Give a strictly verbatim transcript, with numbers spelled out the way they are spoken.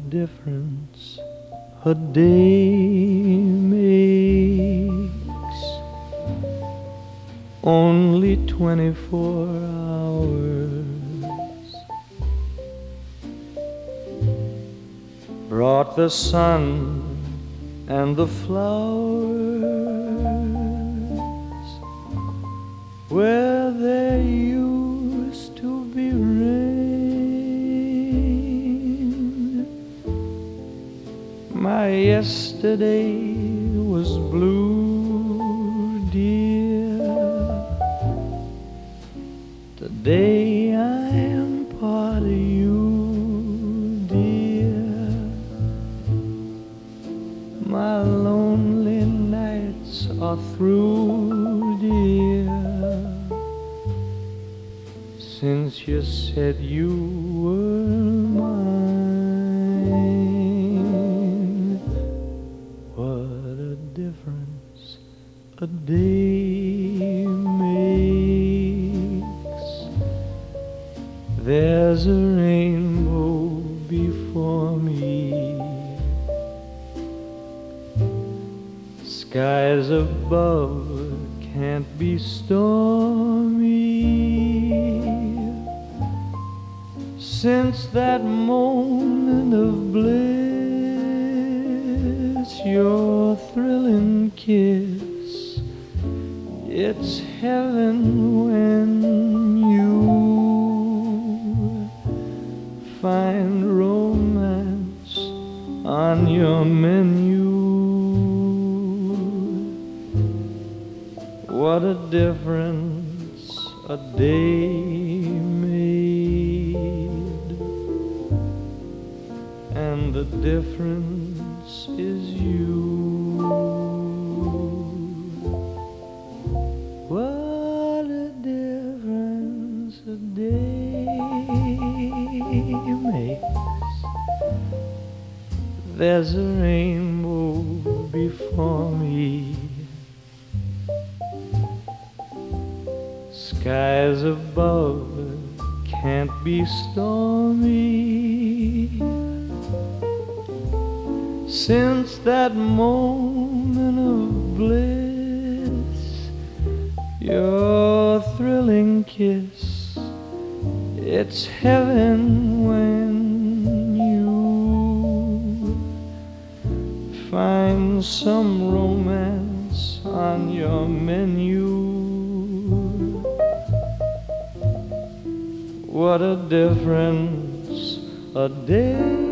difference a day makes. Only twenty-four hours brought the sun and the flowers where there used to be rain. My yesterday was blue, dear. Today I am part of you, dear. My lonely nights are through, dear, since you said you were mine. What a difference a day makes. There's a rainbow before me, skies above can't be stormy. Since that moment of bliss, your thrilling kiss, it's heaven when you find romance on your menu. What a difference a day made, and the difference is you. What a difference a day makes. There's a rainbow before me, skies above can't be stormy. Since that moment of bliss, your thrilling kiss, it's heaven when you find some romance on your menu. What a difference a day